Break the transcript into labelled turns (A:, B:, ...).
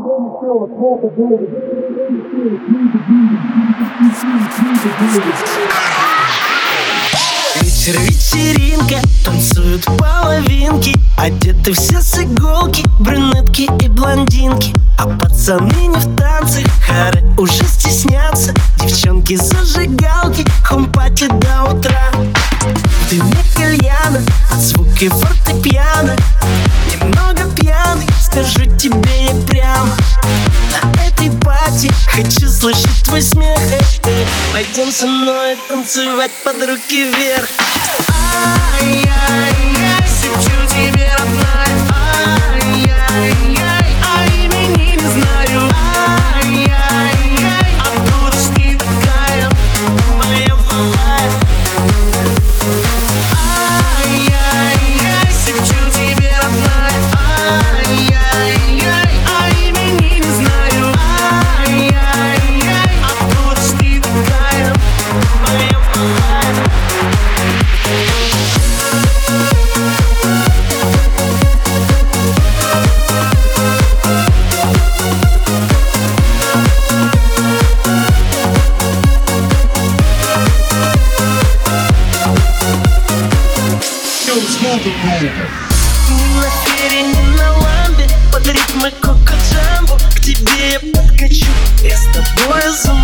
A: Вечер, вечеринка, танцуют половинки, одеты все с иголки, брюнетки и блондинки. А пацаны не в танцах, хоры уже стеснятся. Девчонки зажигалки, хомпати до утра. В дыме кальяна, от звука фортепиано. Немного пьяный, скажу тебе я прямо. На этой пати хочу слышать твой смех. Пойдем со мной танцевать под руки вверх. Ай-яй-яй, шепчу тебе, родная. Ай-яй-яй, а имени не знаю. Ай-яй-яй, откуда ж ты такая, моя малая? Ай-яй-яй, шепчу тебе, родная. Ай-яй-яй, а имени не знаю. Ай-яй-яй, откуда ж ты такая, моя малая? Ни на фере, ни на ламбе, под ритмы кока-джамбо к тебе я подкачу, я с тобой